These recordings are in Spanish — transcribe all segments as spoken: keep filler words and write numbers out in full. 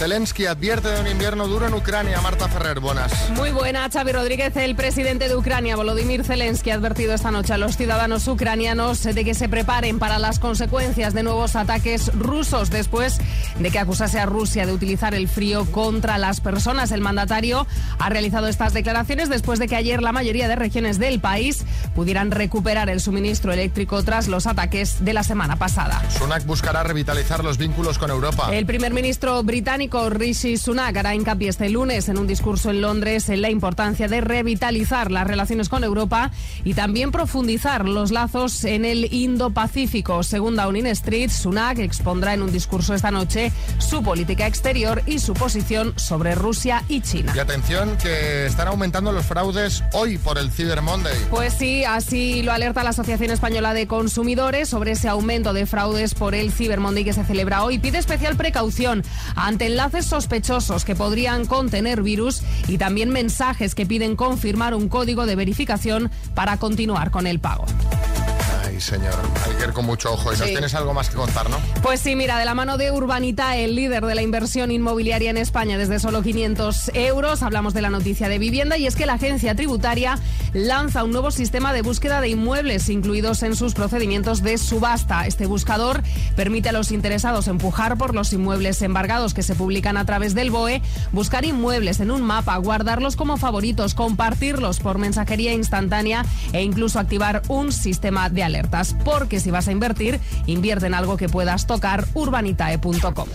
Zelensky advierte de un invierno duro en Ucrania. Marta Ferrer, buenas. Muy buena, Xavi Rodríguez. El presidente de Ucrania, Volodymyr Zelensky, ha advertido esta noche a los ciudadanos ucranianos de que se preparen para las consecuencias de nuevos ataques rusos después de que acusase a Rusia de utilizar el frío contra las personas. El mandatario ha realizado estas declaraciones después de que ayer la mayoría de regiones del país pudieran recuperar el suministro eléctrico tras los ataques de la semana pasada. Sunak buscará revitalizar los vínculos con Europa. El primer ministro británico Rishi Sunak hará hincapié este lunes en un discurso en Londres en la importancia de revitalizar las relaciones con Europa y también profundizar los lazos en el Indo-Pacífico. Según Downing Street, Sunak expondrá en un discurso esta noche su política exterior y su posición sobre Rusia y China. Y atención, que están aumentando los fraudes hoy por el Cyber Monday. Pues sí, así lo alerta la Asociación Española de Consumidores sobre ese aumento de fraudes por el Cyber Monday que se celebra hoy. Pide especial precaución ante enlaces sospechosos que podrían contener virus y también mensajes que piden confirmar un código de verificación para continuar con el pago. Ay, señor, hay que ir con mucho ojo. Y nos Sí. tienes algo más que contar, ¿no? Pues sí, mira, de la mano de Urbanitae, el líder de la inversión inmobiliaria en España desde solo quinientos euros, hablamos de la noticia de vivienda y es que la agencia tributaria lanza un nuevo sistema de búsqueda de inmuebles incluidos en sus procedimientos de subasta. Este buscador permite a los interesados empujar por los inmuebles embargados que se publican a través del B O E, buscar inmuebles en un mapa, guardarlos como favoritos, compartirlos por mensajería instantánea e incluso activar un sistema de alertas. Porque si vas a invertir, invierte en algo que puedas tocar. urbanitae punto com.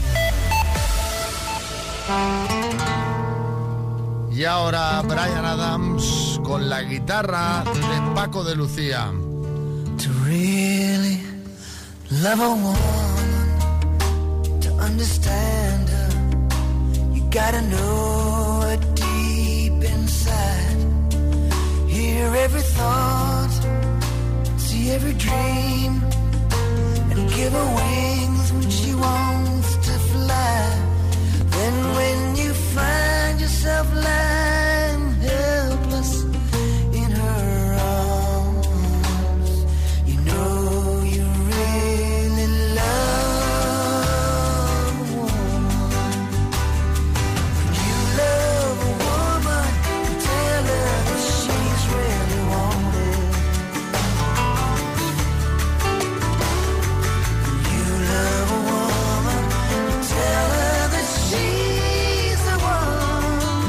Y ahora Bryan Adams con la guitarra de Paco de Lucía. To really love a woman, to understand her, you gotta know her deep inside. Hear every thought, see every dream, and give her wings when she wants to fly. Then when you find yourself lying helpless in her arms, you know you really love a woman. When you love a woman, you tell her that she's really wanted. When you love a woman, you tell her that she's the one.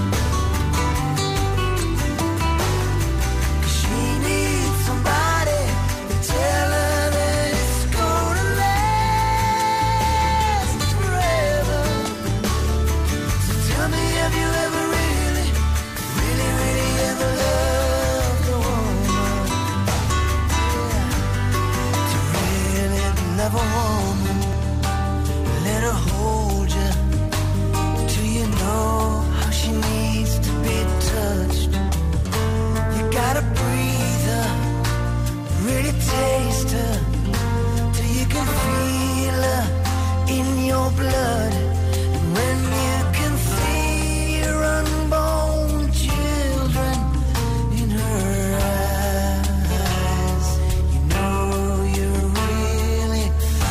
'Cause she needs somebody to tell her that it's gonna last forever. So tell me, have you ever really, really, really ever loved a woman? Yeah. To really love a woman, let her hold you till you know how she needs to be touched. You gotta breathe her, really taste her, till you can feel her in your blood. And when you can see your unborn children in her eyes, you know you really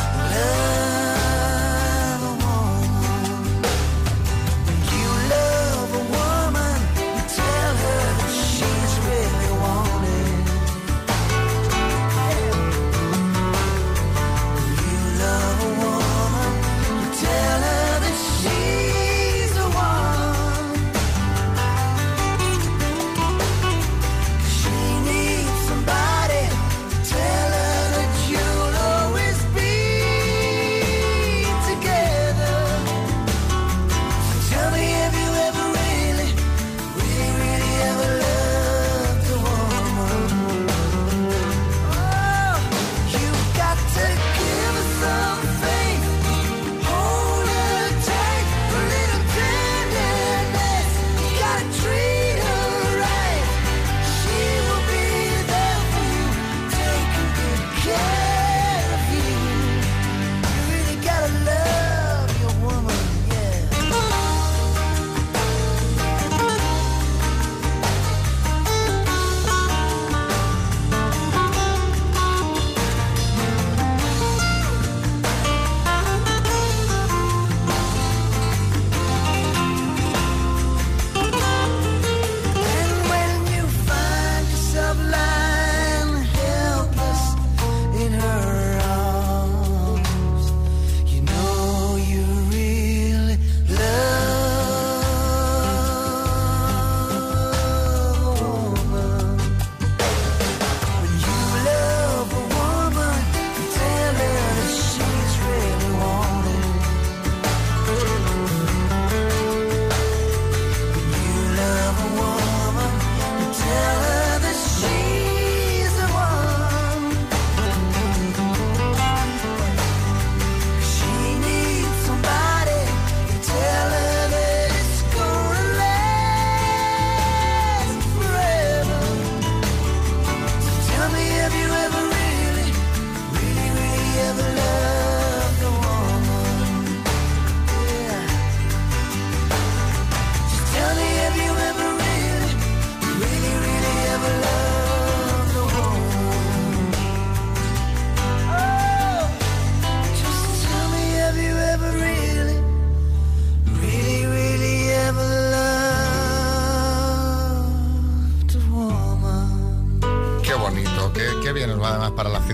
love a woman. When you love a woman, you tell her that she's really wanted. When you love a woman, you tell her that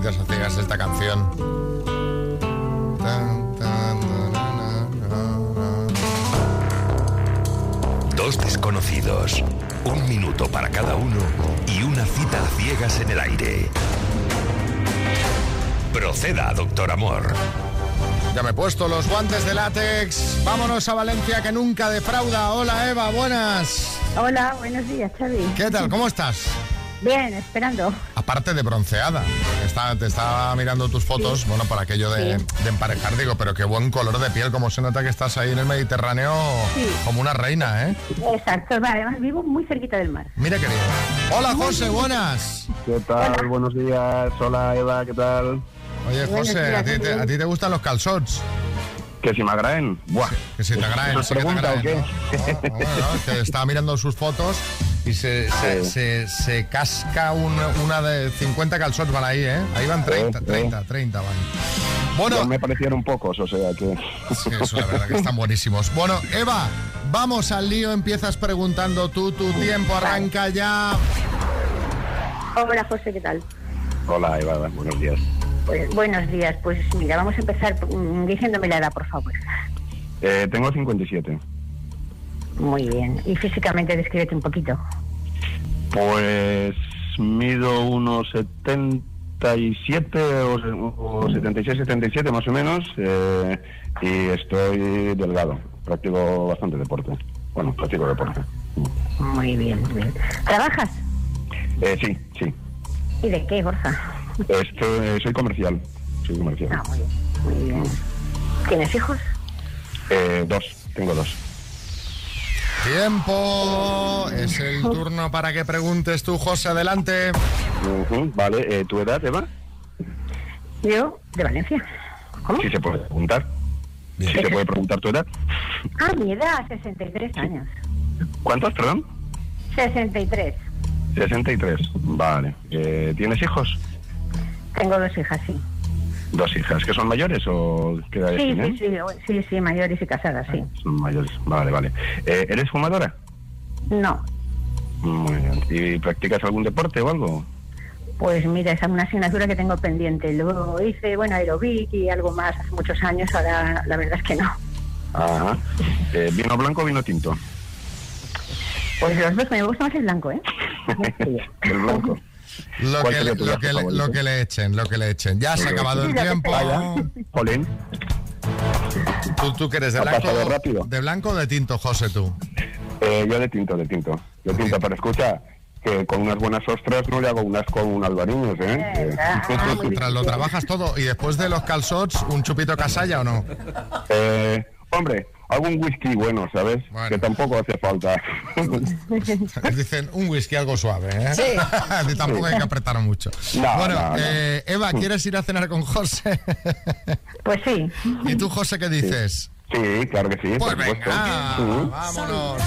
citas a ciegas esta canción. Tan, tan, na, na, na, na. Dos desconocidos, un minuto para cada uno y una cita a ciegas en el aire. Proceda, doctor Amor. Ya me he puesto los guantes de látex. Vámonos a Valencia, que nunca defrauda. Hola, Eva, buenas. Hola, buenos días, Xavi. ¿Qué tal? ¿Cómo estás? Bien, esperando. Aparte de bronceada. Está, te estaba mirando tus fotos, sí. Bueno, por aquello de, sí. de emparejar, digo, pero qué buen color de piel, como se nota que estás ahí en el Mediterráneo, sí. Como una reina, ¿eh? Exacto, además vivo muy cerquita del mar. Mira qué bien. Hola, José, buenas. ¿Qué tal? Hola. Buenos días. Hola, Eva, ¿qué tal? Oye, José, días, ¿a, ti te, ¿a ti te gustan los calzots? ¿Que si me agraen? Buah. Que si te agraen. ¿Nos pregunta o qué? ¿No? No, bueno, no, que estaba mirando sus fotos y se, sí. se, se, se casca un, una de cincuenta calzots van ahí, ¿eh? Ahí van treinta, sí, treinta, sí. treinta van. Bueno, no me parecieron pocos, o sea que... Sí, eso la verdad que están buenísimos. Bueno, Eva, vamos al lío, empiezas preguntando tú, tu tiempo arranca ya. Hola, José, ¿qué tal? Hola, Eva, buenos días. Pues, buenos días, pues mira, vamos a empezar diciéndome la edad, por favor. Eh, tengo cincuenta y siete. Muy bien, y físicamente descríbete un poquito. Pues mido unos setenta y siete o, o setenta y seis, setenta y siete más o menos, eh, y estoy delgado, practico bastante deporte. Bueno, practico deporte. Muy bien, muy bien. ¿Trabajas? Eh, sí, sí. ¿Y de qué, Borja? Esto, soy comercial, soy comercial. Ah, muy bien, muy bien. ¿Tienes hijos? Eh, dos, tengo dos. Tiempo, es el turno para que preguntes tú, José, adelante. Uh-huh, vale, eh, ¿tu edad, Eva? Yo, de Valencia. ¿Cómo? Sí se puede preguntar. Sí se puede preguntar tu edad. Ah, mi edad, sesenta y tres años. ¿Cuántos, perdón? sesenta y tres. sesenta y tres, vale. Eh, ¿Tienes hijos? Tengo dos hijas, sí. ¿Dos hijas? ¿Que son mayores o qué edades sí, tienen? Sí, sí, sí, sí, mayores y casadas, sí. Son mayores, vale, vale. Eh, ¿Eres fumadora? No. Muy bien. ¿Y practicas algún deporte o algo? Pues mira, esa es una asignatura que tengo pendiente. Luego hice, bueno, aerobic y algo más hace muchos años, ahora la verdad es que no. Ajá. Eh, ¿Vino blanco o vino tinto? Pues los dos, me gusta más el blanco, ¿eh? El blanco. Lo que, le, lo, que le, lo que le echen, lo que le echen. Ya se ha acabado el tiempo. Jolín. ¿Tú, tú que eres de blanco, de blanco o de tinto, José, tú? Eh, yo de tinto, de tinto. De tinto, pero escucha, que con unas buenas ostras no le hago unas con un albariños, ¿eh? eh ah, Mientras lo trabajas todo. ¿Y después de los calzots, un chupito casalla o no? Eh, hombre... algún whisky bueno, ¿sabes? Bueno. Que tampoco hace falta. Dicen un whisky algo suave, ¿eh? Sí. Tampoco hay que apretar mucho. No, bueno, no, no. Eh, Eva, ¿quieres ir a cenar con José? Pues sí. ¿Y tú, José, qué dices? Sí, sí, claro que sí. Pues por venga, sí. Vámonos.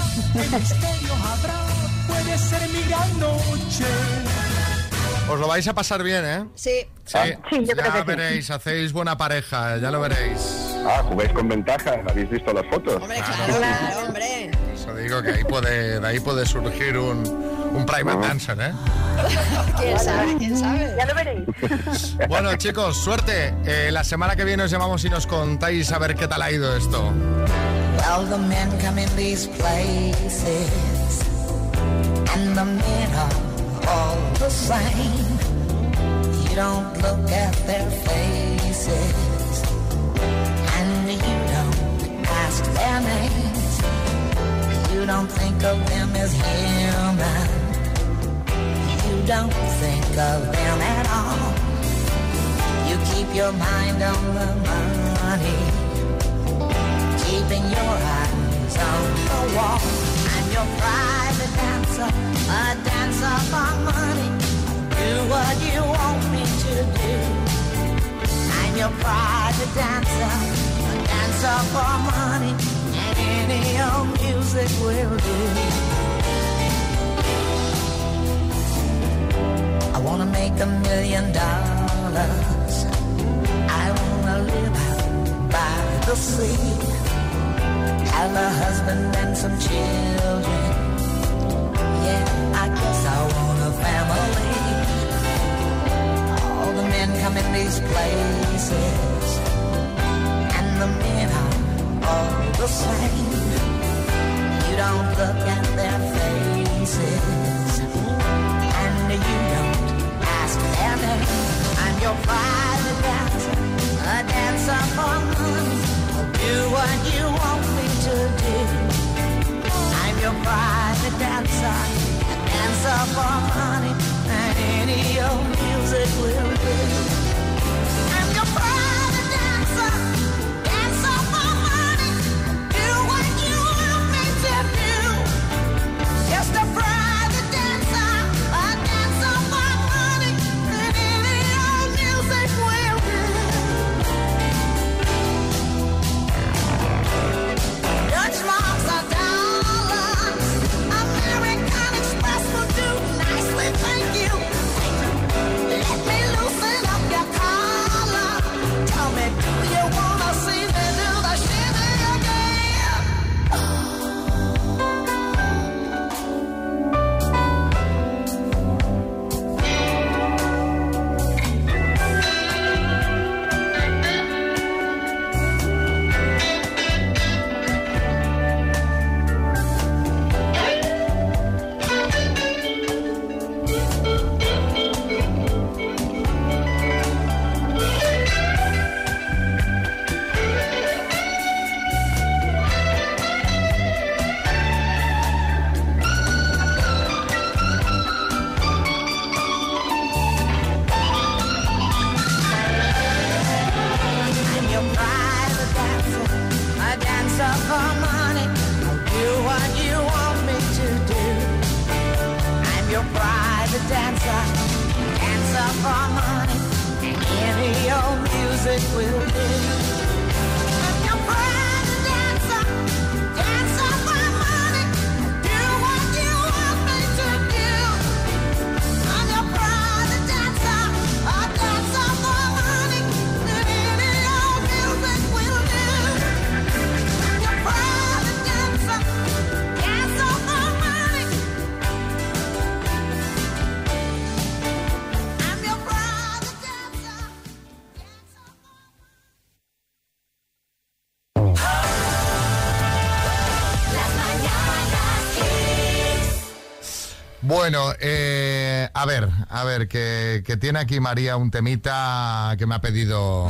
Puede ser mi gran noche. Os lo vais a pasar bien, ¿eh? Sí. Sí, sí yo ya creo que veréis, sí. Hacéis buena pareja, ya lo veréis. Ah, jugáis con ventaja, ¿habéis visto las fotos? Hombre, claro, claro, hombre. Eso digo que ahí puede, de ahí puede surgir un, un private uh-huh. dancer, ¿eh? ¿Quién sabe? ¿Quién sabe? Ya lo veréis. Bueno, chicos, suerte. Eh, la semana que viene os llamamos y nos contáis a ver qué tal ha ido esto. Well, the men come in these places and the men are all the same. You don't look at their faces and you don't ask their names. You don't think of them as human. You don't think of them at all. You keep your mind on the money, keeping your eyes on the wall. I'm your private dancer, a dancer for money. Do what you want me to do. I'm your private dancer, a dancer for money, and any old music will do. I wanna make a million dollars. I wanna live out by the sea, have a husband and some children. Yeah, I guess I want a family. All the men men come in these places, and the men are all the same. You don't look at their faces, and you don't ask their name. I'm your private dancer, a dancer for money. I'll do what you want me to do. I'm your private dancer, a dancer for money, and any old music will do. I'm your private dancer, dancer for money. Do what you want me to do. Just a private dancer, a dancer for money, and any old music will do. Dutch marks are dollars, American Express will do nicely, thank you. Let me loosen up your collar. Tell me, do you wanna see me do the shimmy again? I'm your private dancer, a dancer for money. I'll do what you want me to do. I'm your private dancer, dancer for money, and any old music will do. I'm your private dancer, dancer for money. Do what you want me to do. I'm your private dancer, a dancer for money, and any old music will do. I'm your private dancer, dancer for money. I'm your private dancer. Bueno, eh, a ver, a ver, que, que tiene aquí María un temita que me ha pedido...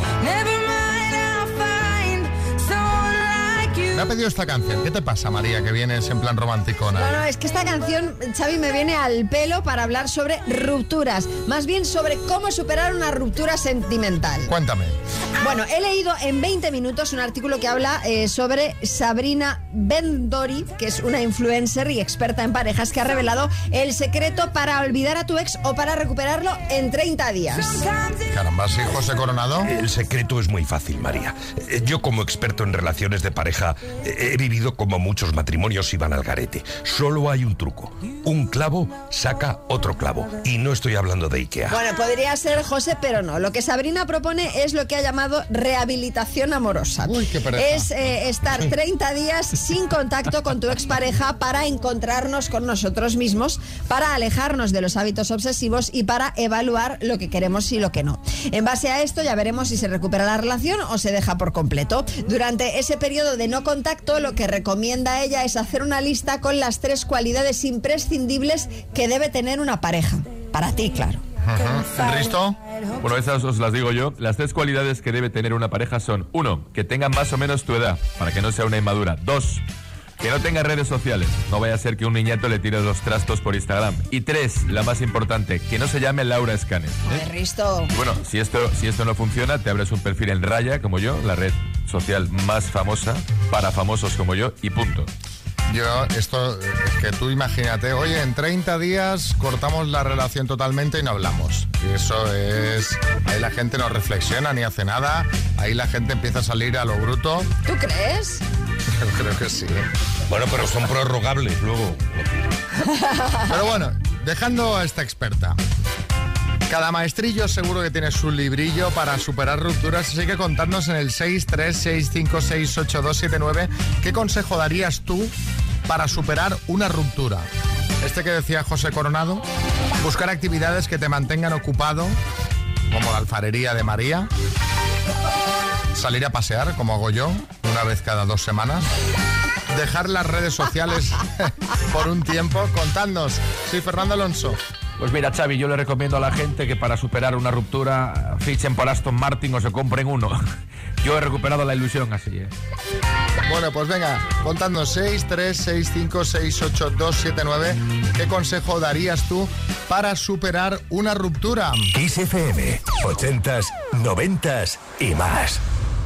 Me ha pedido esta canción. ¿Qué te pasa, María, que vienes en plan romanticona? No, no, es que esta canción, Xavi, me viene al pelo para hablar sobre rupturas. Más bien sobre cómo superar una ruptura sentimental. Cuéntame. Bueno, he leído en veinte minutos un artículo que habla eh, sobre Sabrina Bendori, que es una influencer y experta en parejas, que ha revelado el secreto para olvidar a tu ex o para recuperarlo en treinta días. Caramba, ¿sí, José Coronado? El secreto es muy fácil, María. Eh, Yo, como experto en relaciones de pareja, eh, he vivido como muchos matrimonios iban al garete. Solo hay un truco. Un clavo saca otro clavo. Y no estoy hablando de Ikea. Bueno, podría ser, José, pero no. Lo que Sabrina propone es lo que ha llamado rehabilitación amorosa. Uy, qué pereza. Es eh, estar treinta días sin contacto con tu expareja para encontrarnos con nosotros mismos, para alejarnos de los hábitos obsesivos y para evaluar lo que queremos y lo que no. En base a esto ya veremos si se recupera la relación o se deja por completo. Durante ese periodo de no contacto, lo que recomienda ella es hacer una lista con las tres cualidades imprescindibles que debe tener una pareja. Para ti, claro. Ajá. ¿Risto? Bueno, esas os las digo yo. Las tres cualidades que debe tener una pareja son: uno, que tenga más o menos tu edad, para que no sea una inmadura. Dos, que no tenga redes sociales, no vaya a ser que un niñato le tire los trastos por Instagram. Y tres, la más importante, que no se llame Laura Scanes, ¿eh? Ay, Risto. Bueno, si esto, si esto no funciona, te abres un perfil en Raya, como yo, la red social más famosa para famosos como yo, y punto. Yo, esto, es que tú imagínate, oye, en treinta días cortamos la relación totalmente y no hablamos. Y eso es... Ahí la gente no reflexiona ni hace nada, ahí la gente empieza a salir a lo bruto. ¿Tú crees? Yo creo que sí. Bueno, pero son prorrogables luego. Pero bueno, dejando a esta experta. Cada maestrillo seguro que tiene su librillo para superar rupturas, así que contadnos en el seis tres seis cinco seis ocho dos siete nueve qué consejo darías tú para superar una ruptura. Este que decía José Coronado, buscar actividades que te mantengan ocupado como la alfarería de María, salir a pasear, como hago yo, una vez cada dos semanas, dejar las redes sociales por un tiempo. Contadnos. Soy Fernando Alonso. Pues mira, Xavi, yo le recomiendo a la gente que para superar una ruptura fichen por Aston Martin o se compren uno. Yo he recuperado la ilusión así, ¿eh? Bueno, pues venga, contadnos seis tres seis cinco seis ocho dos siete nueve. ¿Qué consejo darías tú para superar una ruptura? Kiss F M, ochentas, noventas y más.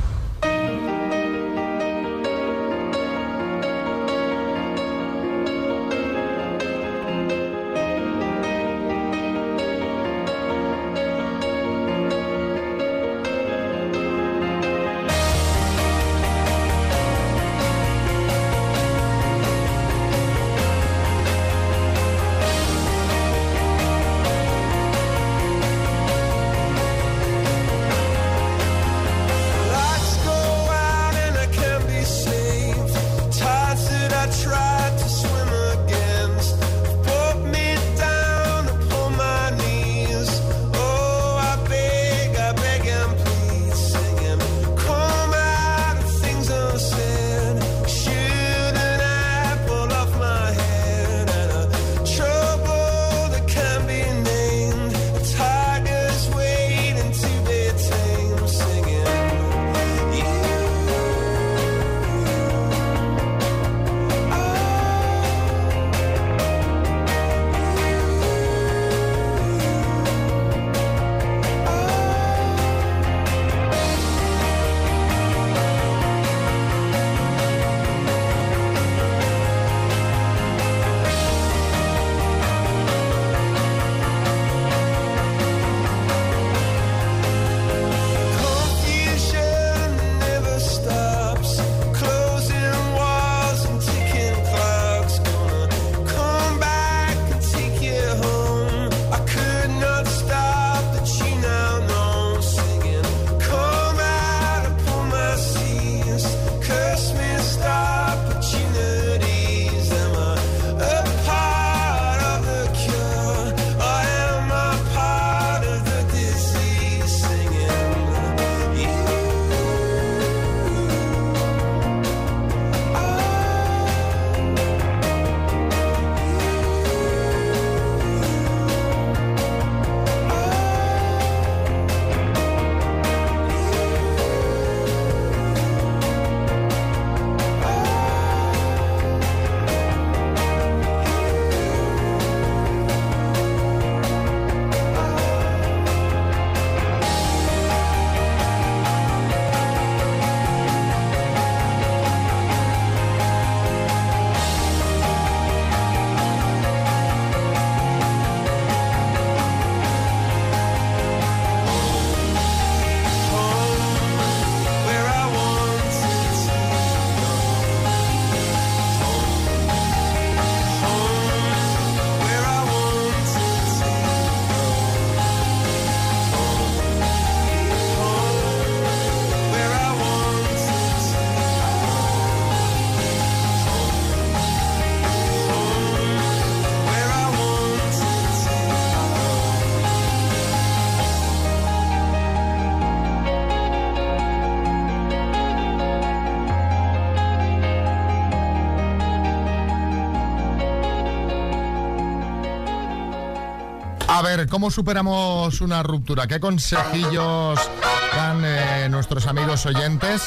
A ver, ¿cómo superamos una ruptura? ¿Qué consejillos dan eh, nuestros amigos oyentes?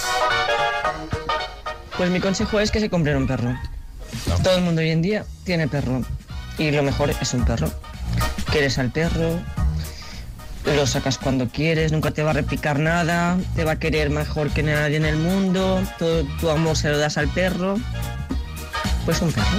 Pues mi consejo es que se compren un perro. No. Todo el mundo hoy en día tiene perro. Y lo mejor es un perro. Quieres al perro, lo sacas cuando quieres, nunca te va a replicar nada, te va a querer mejor que nadie en el mundo, todo tu amor se lo das al perro. Pues un perro.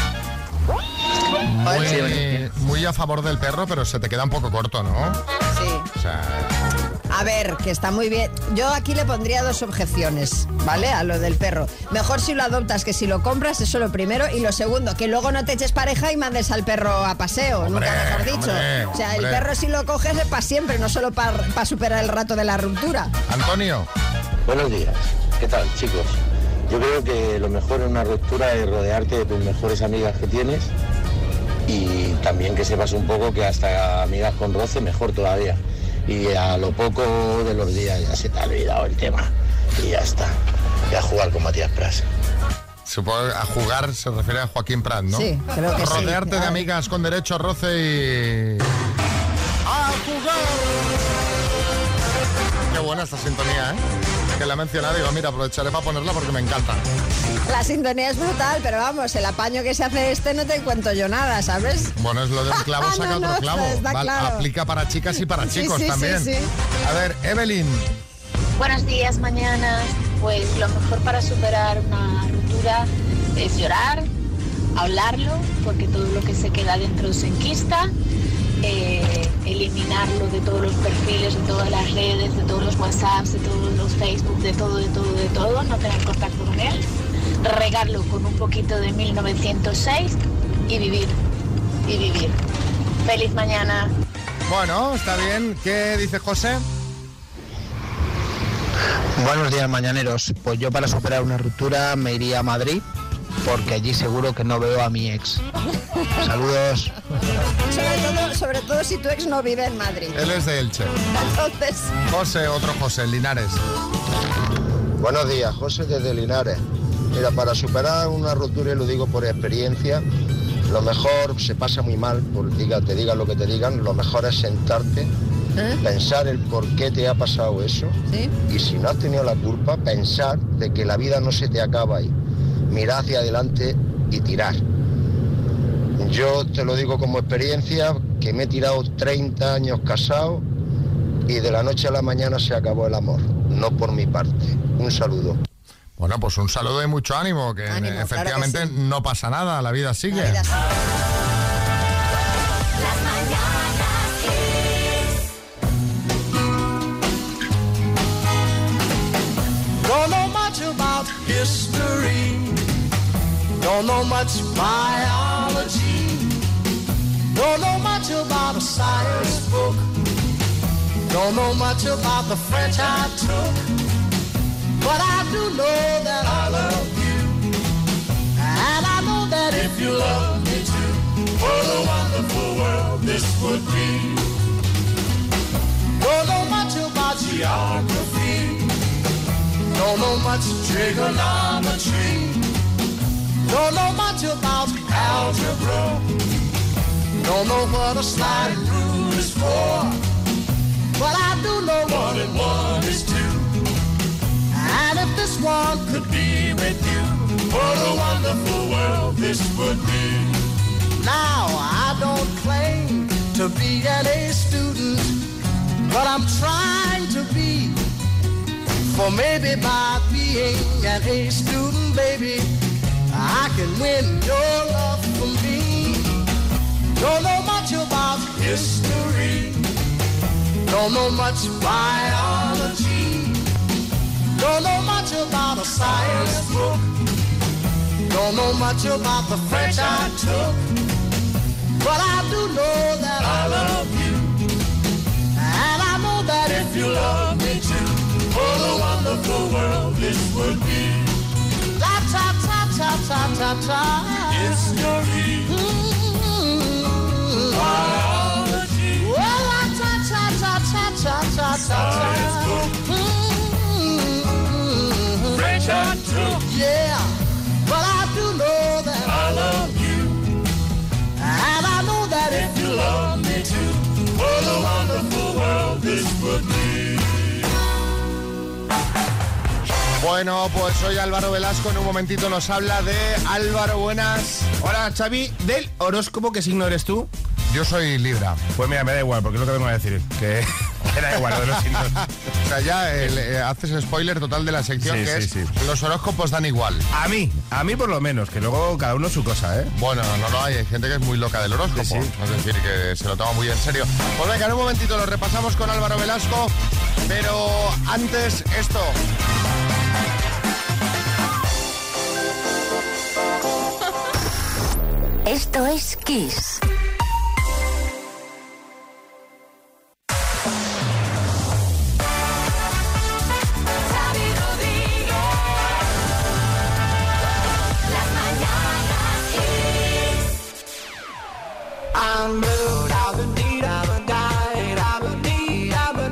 Muy, muy a favor del perro, pero se te queda un poco corto, ¿no? Sí. O sea... A ver, que está muy bien. Yo aquí le pondría dos objeciones, ¿vale? A lo del perro. Mejor si lo adoptas que si lo compras, eso lo primero. Y lo segundo, que luego no te eches pareja y mandes al perro a paseo, hombre, nunca mejor dicho. Hombre, o sea, hombre. el perro si lo coges es para siempre, no solo para pa superar el rato de la ruptura. Antonio. Buenos días. ¿Qué tal, chicos? Yo creo que lo mejor en una ruptura es rodearte de tus mejores amigas que tienes y también que sepas un poco que hasta amigas con roce, mejor todavía. y a lo poco de los días ya se te ha olvidado el tema y ya está. Y a jugar con Matías Prats. Supongo que a jugar se refiere a Joaquín Prat, ¿no? Sí, creo que sí. Rodearte de amigas con derecho a roce y... ¡a jugar! Qué buena esta sintonía, ¿eh? Que la he mencionado, digo, mira, aprovecharé para ponerla porque me encanta. La sintonía es brutal, pero vamos, el apaño que se hace este no te cuento yo nada, ¿sabes? Bueno, es lo de un clavo saca no, no, otro clavo. está Val- claro. Aplica para chicas y para Sí, chicos sí, también. sí, sí. A ver, Evelyn. Buenos días, mañanas. Pues lo mejor para superar una ruptura es llorar, hablarlo, porque todo lo que se queda dentro se enquista, eh, eliminarlo de todos los perfiles, de todas las redes, de todos los WhatsApps, de todos los Facebook, de todo, de todo, de todo, no tener contacto con él, regarlo con un poquito de mil novecientos seis y vivir, y vivir. ¡Feliz mañana! Bueno, está bien. ¿Qué dice José? Buenos días, mañaneros. Pues yo para superar una ruptura me iría a Madrid, porque allí seguro que no veo a mi ex. Saludos. Sobre todo, sobre todo si tu ex no vive en Madrid. Él es de Elche. Entonces... José, otro José, Linares. Buenos días, José desde Linares. Mira, para superar una ruptura, y lo digo por experiencia, lo mejor, se pasa muy mal, por diga, te digan lo que te digan, lo mejor es sentarte, ¿Eh? pensar el por qué te ha pasado eso, ¿Sí? y si no has tenido la culpa, pensar de que la vida no se te acaba ahí. Mirar hacia adelante y tirar. Yo te lo digo como experiencia, que me he tirado treinta años casado y de la noche a la mañana se acabó el amor, no por mi parte. Un saludo. Bueno, pues un saludo y mucho ánimo, que Ánimo, efectivamente claro que sí. no pasa nada, la vida sigue. La vida sigue. Don't know much about history, don't know much biology, don't know much about a science book, don't know much about the French I took, but I do know that I love you, and I know that if you love me too, what a wonderful world this would be. Don't know much about geography, don't know much trigonometry, don't know much about algebra, don't know what a sliding rule is for, but I do know one and one is two, and if this one could be with you, what a wonderful world this would be. Now I don't claim to be an A student, but I'm trying to be. For maybe by being an A student, baby, I can win your love for me. Don't know much about history, don't know much biology, don't know much about a science book, don't know much about the French I took, but I do know that I love you, and I know that if you love me too, what a wonderful world this would be. La ta ta ta ta ta ta. History. Mm-hmm. Biology. Well, la ta ta ta ta ta ta ta. Science book. Mm-hmm. French I took. Yeah, but I do know that I love you, and I know that if you love me too, what a wonderful world this would be. Bueno, pues hoy Álvaro Velasco en un momentito nos habla de... Álvaro, buenas. Hola, Xavi, del horóscopo, ¿qué signo eres tú? Yo soy Libra. Pues mira, me da igual, porque es lo que vengo a decir, que me da igual lo de los signos. O sea, ya el, eh, haces spoiler total de la sección, Sí, que sí, es sí. los horóscopos dan igual. A mí, a mí por lo menos, que luego cada uno su cosa, ¿eh? Bueno, no lo hay, hay gente que es muy loca del horóscopo, Sí, sí. es decir, que se lo toma muy en serio. Pues venga, en un momentito lo repasamos con Álvaro Velasco, pero antes esto... Esto es Kiss. I'm blue, I've been deed, I've been died, I've been deed, I've been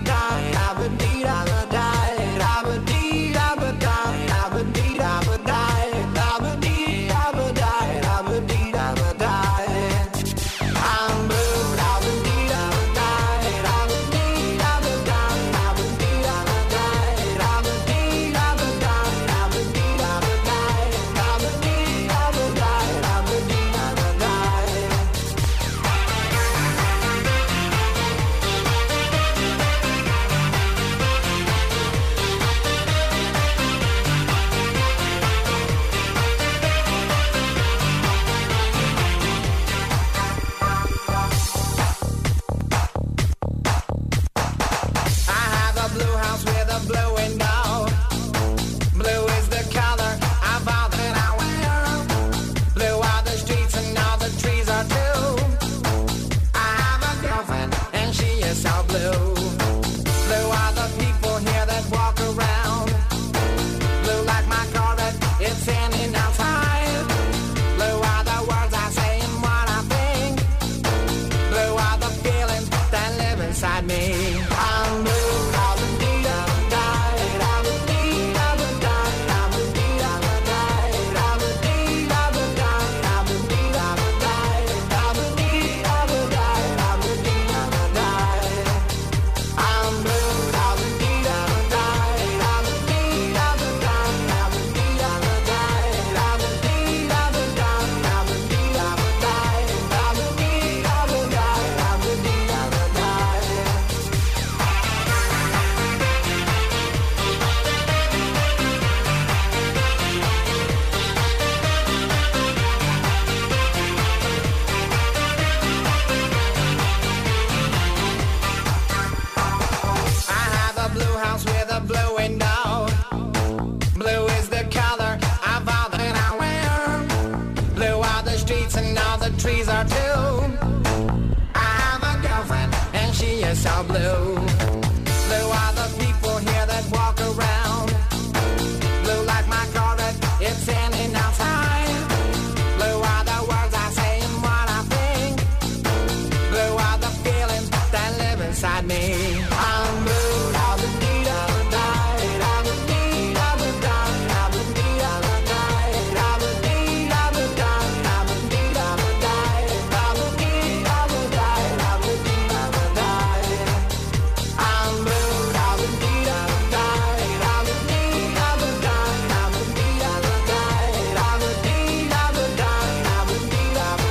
streets and all the trees are too. I have a girlfriend and she is so blue. Blue are the people here that walk around. Blue like my Corvette, it's in outside. Blue are the words I say and what I think. Blue are the feelings that live inside me. I'm blue, da da dee da da da da dee da da da da da dee da da da da dee da da da da dee da da da da dee da da da da dee da da da. I'm blue, da da dee da da da da dee da da da da dee da da da da dee da da da da dee da da da da dee da da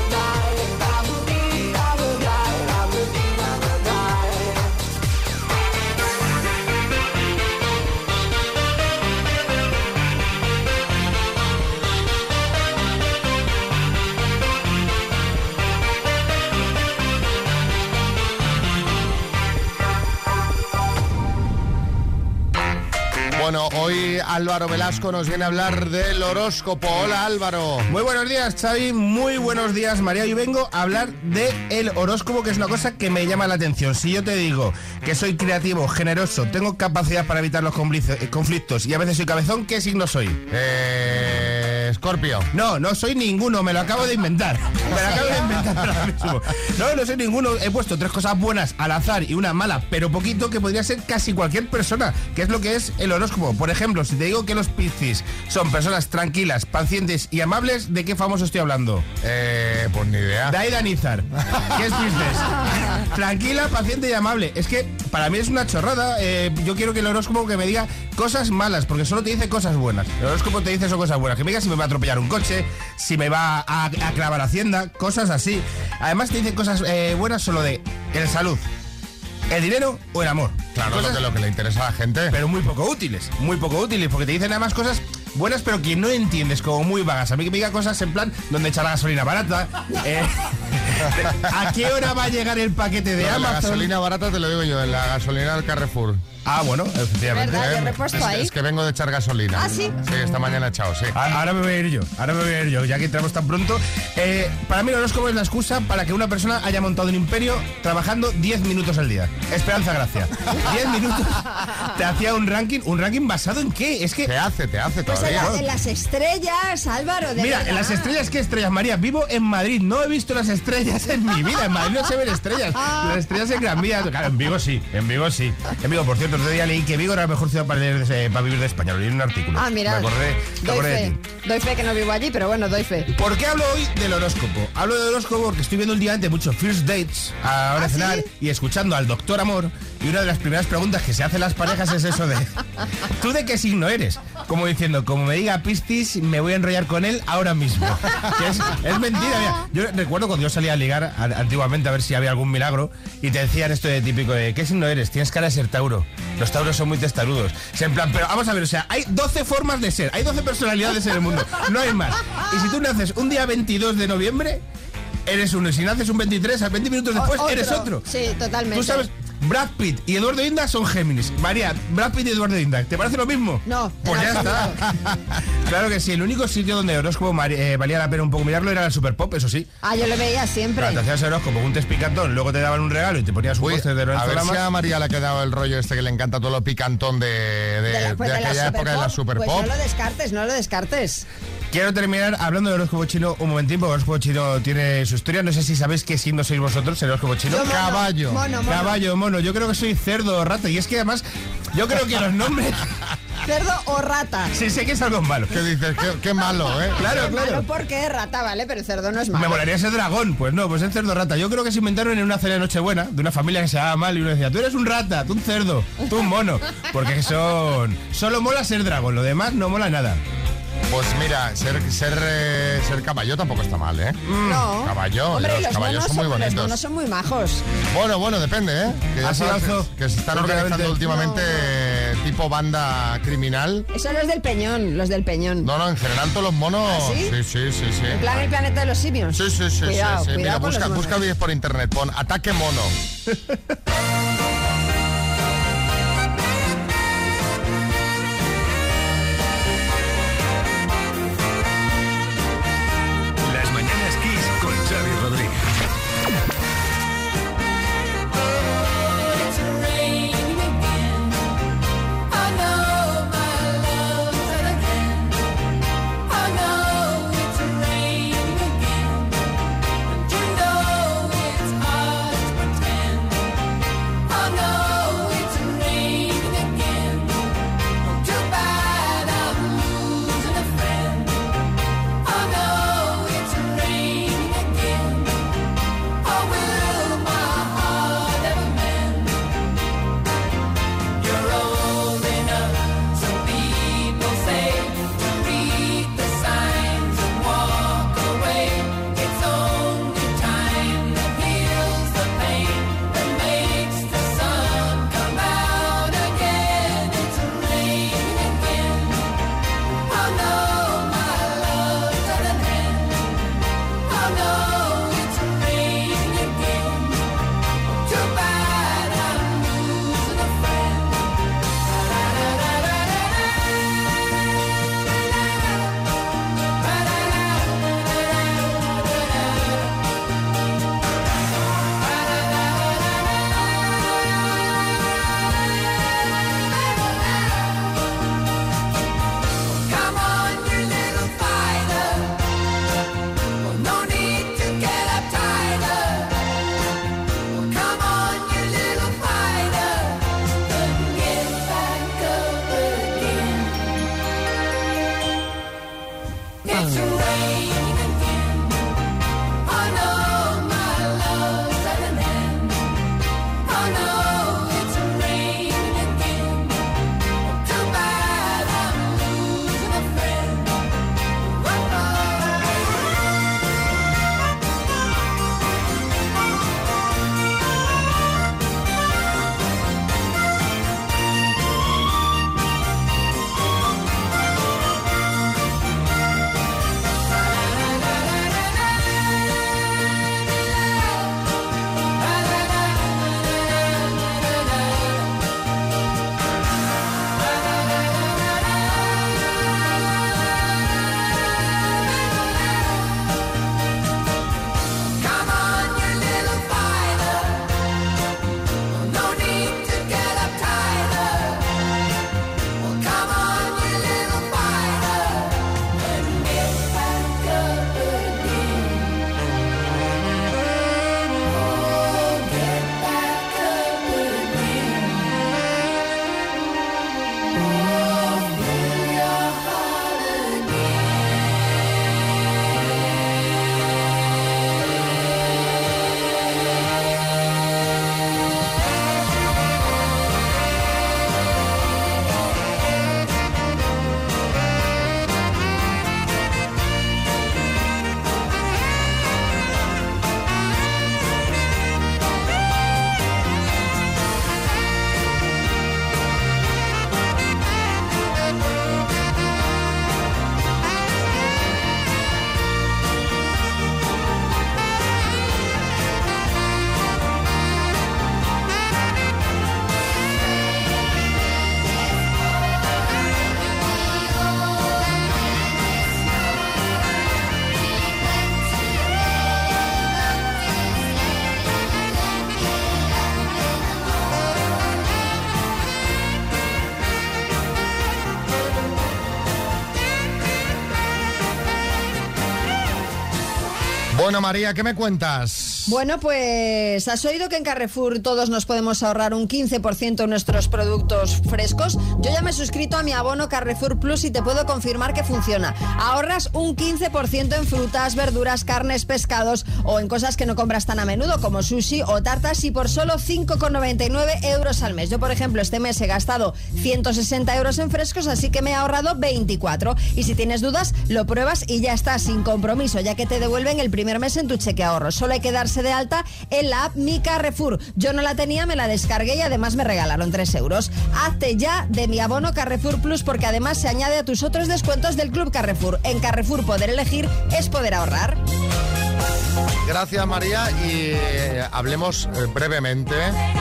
da dee da da da. Bueno, hoy Álvaro Velasco nos viene a hablar del horóscopo. Hola, Álvaro. Muy buenos días, Xavi. Muy buenos días, María. Hoy vengo a hablar del horóscopo, que es una cosa que me llama la atención. Si yo te digo que soy creativo, generoso, tengo capacidad para evitar los confli- conflictos y a veces soy cabezón, ¿qué signo soy? Eh... Escorpio. No, no soy ninguno, me lo acabo de inventar. Me lo acabo de inventar ahora mismo. No, no soy ninguno. He puesto tres cosas buenas al azar y una mala, pero poquito, que podría ser casi cualquier persona, que es lo que es el horóscopo. Por ejemplo, si te digo que los Piscis son personas tranquilas, pacientes y amables, ¿de qué famoso estoy hablando? Eh, pues ni idea. De Aida Nízar. ¿Qué es Piscis? Tranquila, paciente y amable. Es que para mí es una chorrada. Eh, yo quiero que el horóscopo que me diga cosas malas, porque solo te dice cosas buenas. El horóscopo te dice eso, cosas buenas. Que me diga si me va a atropellar un coche, si me va a, a clavar Hacienda, cosas así. Además te dice cosas eh, buenas solo de el salud, el dinero o el amor. Claro, cosas, lo que, lo que le interesa a la gente. pero muy poco útiles, muy poco útiles, porque te dicen además cosas buenas, pero que no entiendes, como muy vagas. A mí que me diga cosas en plan, donde echar la gasolina barata, eh, a qué hora va a llegar el paquete de No, Amazon. La gasolina barata te lo digo yo, en la gasolina del Carrefour. Ah, bueno, efectivamente. ¿Verdad? Yo Eh, he repuesto es, ahí. es que vengo de echar gasolina. ¿Ah, sí? Sí, esta mañana he echado, sí. A- Ahora me voy a ir yo, ahora me voy a ir yo, ya que entramos tan pronto. Eh, para mí el horóscopo es la excusa para que una persona haya montado un imperio trabajando diez minutos al día. Esperanza Gracia. diez minutos. Te hacía un ranking, ¿un ranking basado en qué? Es que... Te hace, te hace Pues en, todavía. la- en las estrellas, Álvaro. De Mira, verdad. en las estrellas, ¿qué estrellas, María? Vivo en Madrid, no he visto las estrellas en mi vida. En Madrid no se ven estrellas. Las estrellas en Gran Vía. Claro, en Vigo sí, en Vigo sí. En Vigo, por cierto, el otro día leí que Vigo era la mejor ciudad para, leer de- para vivir de España. Lo leí en un artículo. Ah, mira. Me acordé, me Doy acordé de fe. ti. Doy fe que no vivo allí, pero bueno, doy fe. ¿Por qué hablo hoy del horóscopo? Hablo del horóscopo porque estoy viendo últimamente mucho First Dates a hora ¿Ah, de cenar sí? y escuchando al Doctor Amor. Y una de las primeras preguntas que se hacen las parejas es eso de ¿tú de qué signo eres? Como diciendo, como me diga Piscis, me voy a enrollar con él ahora mismo. Que es, es mentira, mira. Yo recuerdo cuando yo salía a ligar a- antiguamente a ver si había algún milagro y te decían esto de típico de ¿qué signo eres? Tienes cara de ser Tauro. Los Tauros son muy testarudos. O sea, en plan, pero vamos a ver, o sea, hay doce formas de ser, hay doce personalidades en el mundo, no hay más. Y si tú naces un día veintidós de noviembre, eres uno. Y si naces un veintitrés, a veinte minutos después, O- eres otro. Sí, totalmente. Tú sabes, Brad Pitt y Eduardo Inda son Géminis. María, Brad Pitt y Eduardo Inda, ¿te parece lo mismo? No. Pues ya está. Claro que sí, el único sitio donde el horóscopo mari- eh, valía la pena un poco mirarlo era la Super Pop, eso sí. Ah, yo lo veía siempre. Claro, te hacías el horóscopo con un test picantón, luego te daban un regalo y te ponías un Uy, póster de a Lorenzo ver si a Lamas. María le ha quedado el rollo este que le encanta todo lo picantón de, de, De la- pues de de la aquella Super época de la Pop. Super Pues Pop. no lo descartes, no lo descartes. Quiero terminar hablando del horóscopo chino un momentín, porque el horóscopo chino tiene su historia. No sé si sabéis qué signo sois vosotros, el horóscopo chino. Yo mono, Caballo. Mono, mono. Caballo, mono. Yo creo que soy cerdo o rata. Y es que además, yo creo que los nombres... Cerdo o rata. Sí, sé que es algo malo. ¿Qué dices? Qué, qué malo, ¿eh? Claro, Es claro. malo porque es rata, ¿vale? Pero cerdo no es malo. Me molaría ser dragón. Pues no, pues es cerdo rata. Yo creo que se inventaron en una cena de Nochebuena de una familia que se llamaba mal y uno decía, tú eres un rata, tú un cerdo, tú un mono. Porque son... Solo mola ser dragón, lo demás no mola nada. Pues mira, ser, ser, eh, ser caballo tampoco está mal, ¿eh? No. Caballo, Hombre, los, los caballos monos son muy Los bonitos. monos son muy majos. Bueno, bueno, depende, ¿eh? Que, ya Así sabes lanzo. que, que se están Últimamente. organizando últimamente eh, tipo banda criminal. Esos son los del Peñón, los del Peñón. No, no, en general todos los monos... ¿Ah, sí? Sí, sí, sí, sí. En plan el planeta de los simios. Sí, sí, sí, Cuidado, sí, sí. cuidado Mira, con busca, los busca monos. vídeos por internet, pon ataque mono. Las mañanas Kiss It's raining again. Oh no, my love's at an end. Oh no, it's raining again. Too bad I'm losing a friend. Come on, you little fighter. No need to get uptight. Well, come on, you little fighter, and get back up again. Oh, get back up again. Oh, fill your heart Bueno, María, ¿qué me cuentas? Bueno, pues has oído que en Carrefour todos nos podemos ahorrar un quince por ciento en nuestros productos frescos. Yo ya me he suscrito a mi abono Carrefour Plus y te puedo confirmar que funciona. Ahorras un quince por ciento en frutas, verduras, carnes, pescados o en cosas que no compras tan a menudo como sushi o tartas y por solo cinco con noventa y nueve euros al mes. Yo, por ejemplo, este mes he gastado ciento sesenta euros en frescos, así que me he ahorrado veinticuatro. Y si tienes dudas, lo pruebas y ya está, sin compromiso, ya que te devuelven el primer mes en tu cheque ahorro. Solo hay que darse de alta en la app Mi Carrefour. Yo no la tenía, me la descargué y además me regalaron tres euros. Hazte ya de mi abono Carrefour Plus porque además se añade a tus otros descuentos del Club Carrefour. En Carrefour poder elegir es poder ahorrar. Gracias, María, y eh, hablemos eh, brevemente.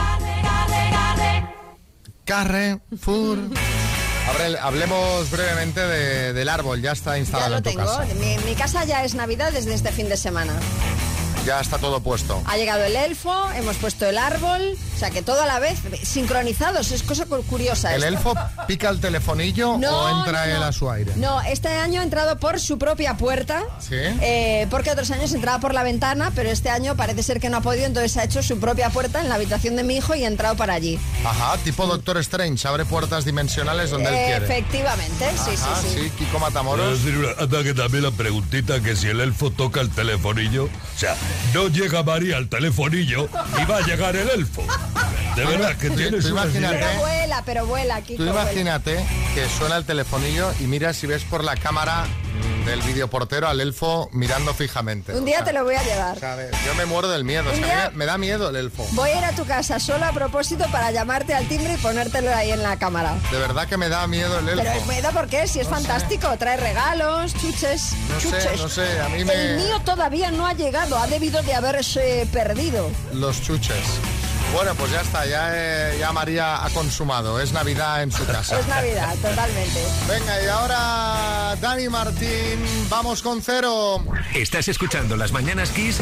Carrefour. Hable- Hablemos brevemente de- del árbol, ya está Ya instalado lo en tu tengo. casa. Mi, mi casa ya es Navidad desde este fin de semana. Ya está todo puesto. Ha llegado el elfo, hemos puesto el árbol, o sea que todo a la vez, sincronizados, es cosa cu- curiosa. ¿El esto. elfo pica el telefonillo No, o entra no, él no. a su aire? No, este año ha entrado por su propia puerta, ¿Sí? eh, porque otros años entraba por la ventana, pero este año parece ser que no ha podido, entonces ha hecho su propia puerta en la habitación de mi hijo y ha entrado para allí. Ajá, tipo Doctor Strange, abre puertas dimensionales donde él Eh, quiere. Efectivamente, sí, Ajá, sí, sí. sí, Kiko Quiero Matamoros. decir, una- anda que también la preguntita que si el elfo toca el telefonillo, o sea, no llega María al telefonillo y va a llegar el elfo. De verdad que Tú- tienes tú una imagínate. Pero vuela, pero vuela, Kiko. Tú vuela. imagínate que suena el telefonillo y miras si ves por la cámara mm, del videoportero al elfo mirando fijamente. Un día O sea, te lo voy a llevar. o sea, yo me muero del miedo, o Un sea, día- me, me da miedo el elfo. Voy a ir a tu casa solo a propósito para llamarte al timbre y ponértelo ahí en la cámara. De verdad que me da miedo el elfo. Pero es miedo porque si es fantástico, trae regalos, chuches, No sé, chuches. no sé, a mí me- El mío todavía no ha llegado, ha debido de haberse perdido. Los chuches. Bueno, pues ya está, ya, eh, ya María ha consumado, es Navidad en su casa. Es Navidad, totalmente. Venga, y ahora Dani Martín, vamos con cero. Estás escuchando Las Mañanas Kiss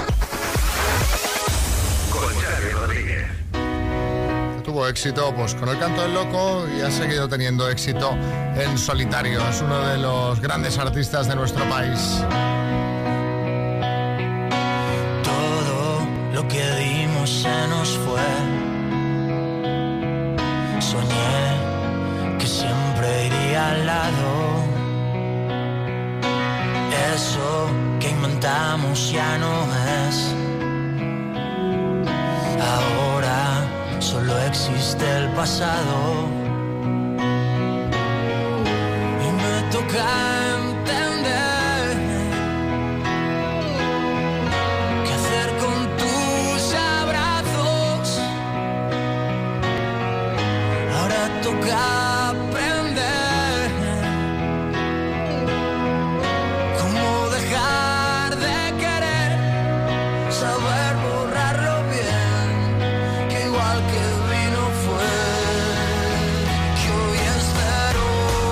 con Xavi Rodríguez. Tuvo éxito pues con El Canto del Loco y ha seguido teniendo éxito en solitario. Es uno de los grandes artistas de nuestro país. Todo lo que dimos se nos fue. Soñé que siempre iría al lado. eso que inventamos ya no es. Ahora solo existe el pasado. Y me toca entender qué hacer con tus abrazos. Ahora toca aprender cómo dejar de querer, saber borrarlo bien, que igual que vino fue, que hoy es cero.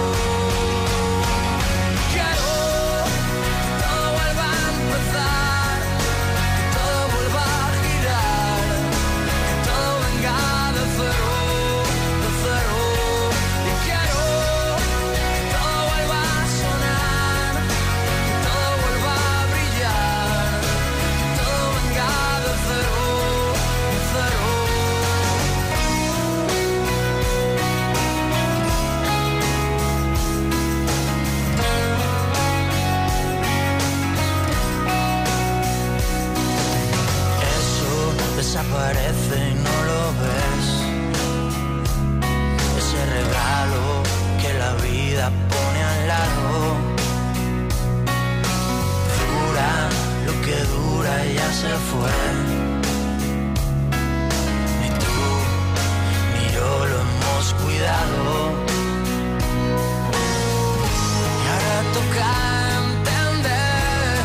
Quiero que todo vuelva a empezar, que todo vuelva a girar, que todo venga de cero, de cero. Y quiero que todo vuelva a sonar, que todo vuelva a brillar, que todo venga de cero, de cero. Eso desaparece y no lo ves. Ese regalo que la vida pone al lado. Dura lo que dura y ya se fue. Ni tú ni yo lo hemos cuidado. Y ahora toca entender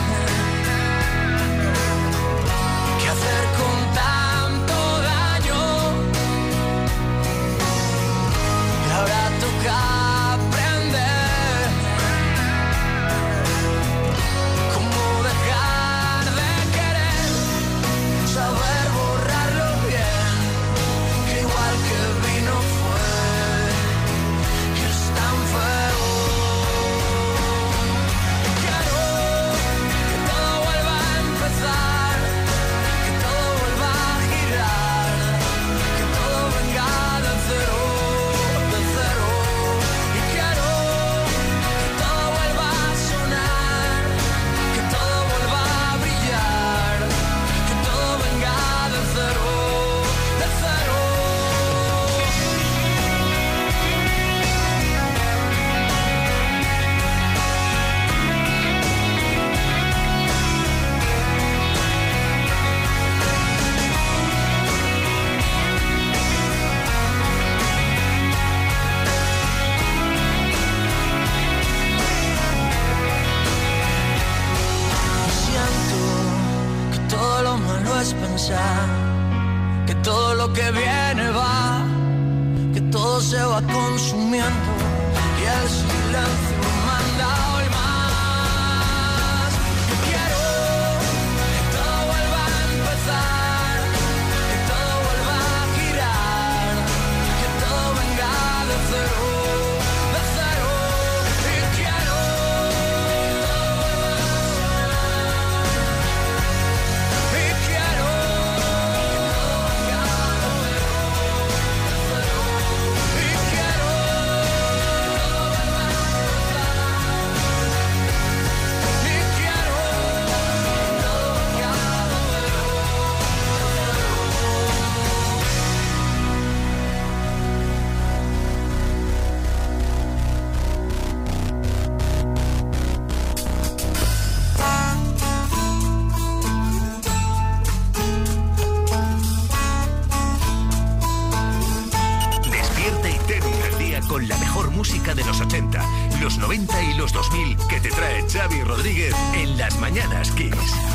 qué hacer con tanto daño. Y ahora toca aprender cómo dejar de querer, saber borrarlo bien, que igual que vino fue, que es tan feo. Quiero que todo vuelva a empezar, que todo vuelva a girar, que todo venga de cero, de cero. Y quiero que todo vuelva a sonar, que todo vuelva a brillar, que todo venga de cero, de cero. Siento que todo lo malo es pensar que todo lo que viene va, que todo se va consumiendo y el silencio manda hoy más. Yo quiero que todo vuelva a empezar, que todo vuelva a girar, que todo venga de cero, de cero. Y quiero que todo vuelva a sonar, y quiero que todo venga de cero, de cero. Y quiero que todo vuelva a música de los ochenta, los noventa y los dos mil que te trae Xavi Rodríguez en Las Mañanas Kiss.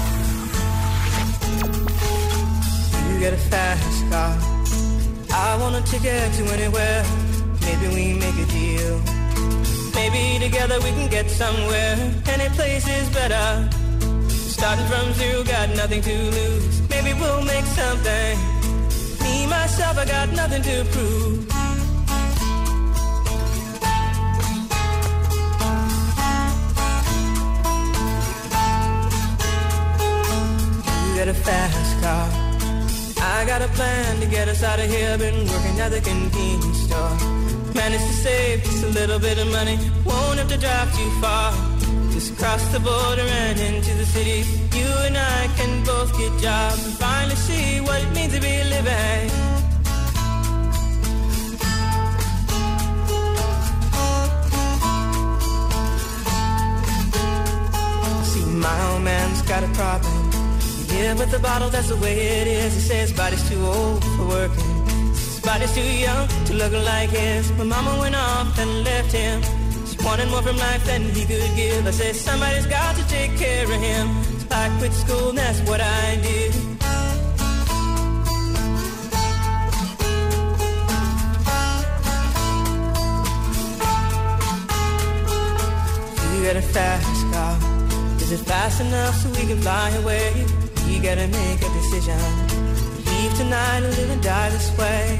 You get a fast car, I want a ticket to anywhere. Maybe we make a deal. Maybe together we can get somewhere. Any place is better. Starting from zero, got nothing to lose. Maybe we'll make something. Me, myself, I got nothing to prove. You get a fast car, I got a plan to get us out of here. Been working at the convenience store. Managed to save just a little bit of money. Won't have to drive too far. The Just cross the border and into the city. You and I can both get jobs and finally see what it means to be living. See, my old man's got a problem. He live with the bottle, that's the way it is. He says his body's too old for working. His body's too young to look like his. My mama went off and left him. Wanted more from life than he could give. I said somebody's got to take care of him. So I quit school and that's what I did. You got a fast car. Is it fast enough so we can fly away? You gotta make a decision. Leave tonight or live and die this way.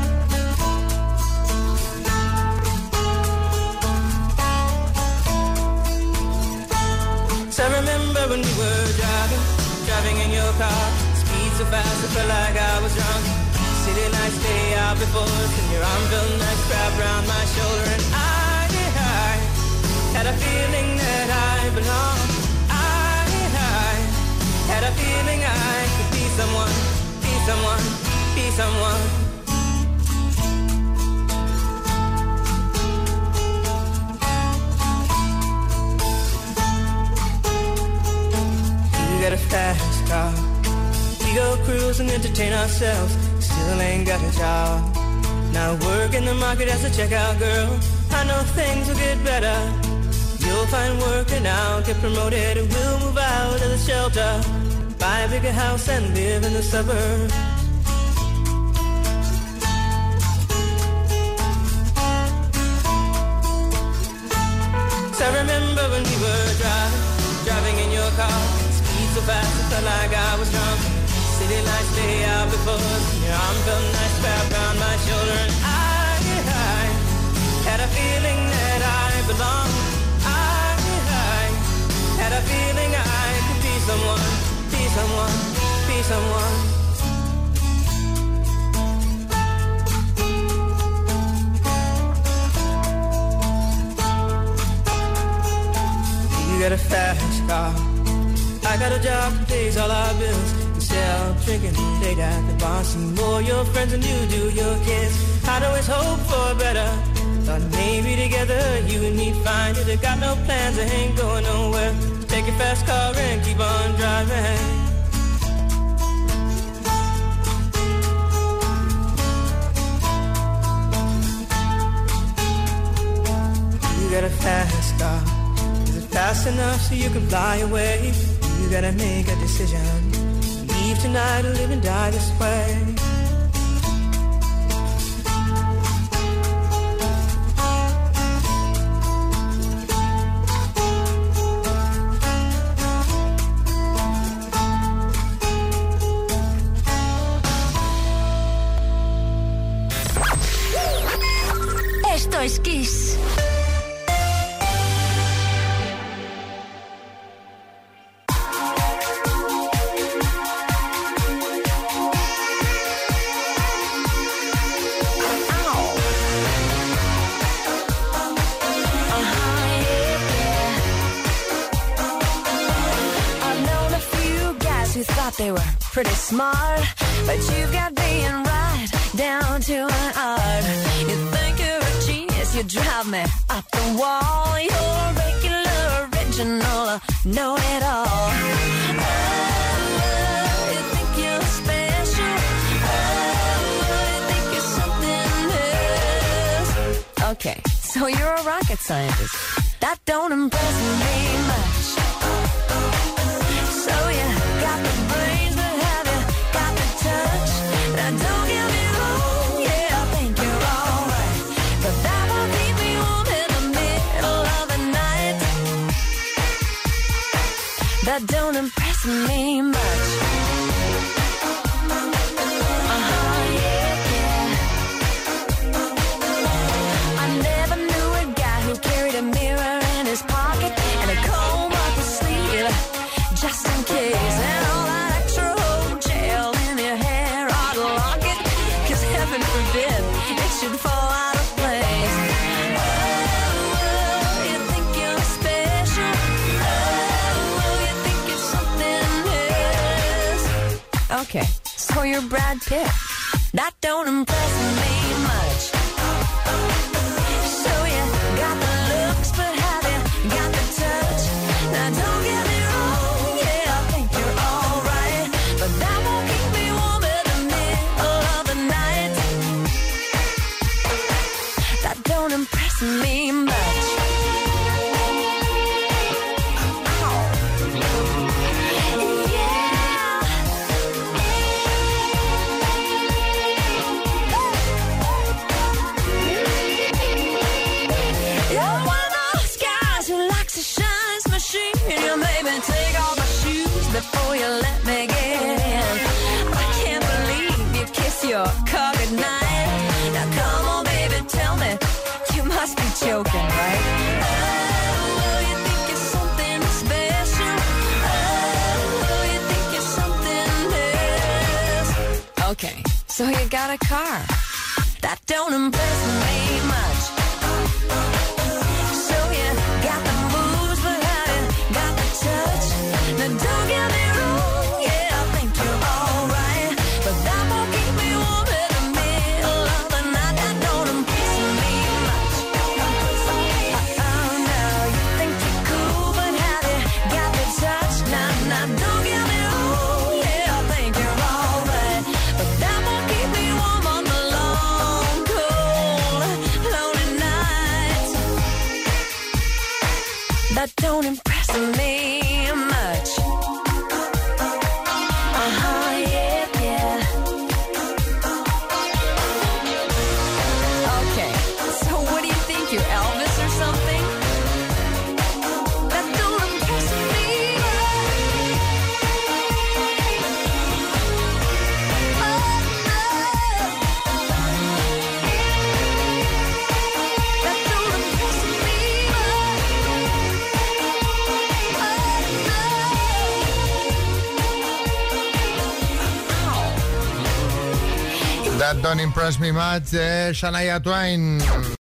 I remember when we were driving, driving in your car. Speed so fast, I felt like I was drunk. City lights stay out before us, and your arm felt nice wrapped around my shoulder. And I, I had a feeling that I belonged. I, I had a feeling I could be someone, be someone, be someone. Got a fast car. We go cruise and entertain ourselves. Still ain't got a job. Now work in the market as a checkout girl. I know things will get better. You'll find work and I'll get promoted. And we'll move out of the shelter, buy a bigger house and live in the suburbs. So I remember when we were driving, driving in your car. So fast, it felt like I was drunk. City lights lay out before us. Your arm felt nice wrapped around my shoulder. And I, I had a feeling that I belonged. I, I had a feeling I could be someone, be someone, be someone. You got a fast car. I got a job that pays all our bills. Instead of drinking late at the bar, some more your friends than you do your kids. I'd always hope for better. Thought maybe together you and me find it. I got no plans, I ain't going nowhere. So take your fast car and keep on driving. You got a fast car. Is it fast enough so you can fly away? You gotta make a decision. Leave tonight or live and die this way. Esto es Kiss. They were pretty smart, but you've got being right down to an art. You think you're a genius, you drive me up the wall. You're regular, original, know it all. Oh, you think you're special. Oh, you think you're something else. Okay, so you're a rocket scientist. That don't impress me much. So you got the brains, but have you got the touch? Now don't get me wrong, yeah, I think you're alright, but that won't keep me warm in the middle of the night. That don't impress me much. Uh-huh, yeah, yeah. I never knew a guy who carried a mirror in his pocket and a comb up his sleeve, just in case. And all that extra old gel in your hair, I'd lock it, cause heaven forbid it should fall out of place. Oh, you think you're special. Okay, so you're Brad Pitt. That don't impress me much. So you got the looks, but have you got the touch? Now don't get me wrong, yeah, I think you're alright, but that won't keep me warm in the middle of the night. That don't impress me much. Before you let me get in, I can't believe you kiss your car goodnight. Now come on, baby, tell me, you must be joking, right? Oh, you think you're something special? Oh, you think you're something else? Okay, so you got a car. That don't impress me much. So you got the moves, but I got the touch. Now don't get me wrong, yeah, I think you're alright, but that won't keep me warm in the middle of the night. That don't impress me much. Oh no, you think you're cool, but have you got the touch? Now, now don't get me wrong, yeah, I think you're alright, but that won't keep me warm on the long, cold, lonely nights. That don't impress me much. Uh-huh, yeah, yeah. Okay, so what do you think, you're Elvis or something? That don't impress me. Oh, no. That don't impress me. That don't impress me much de Shania Twain.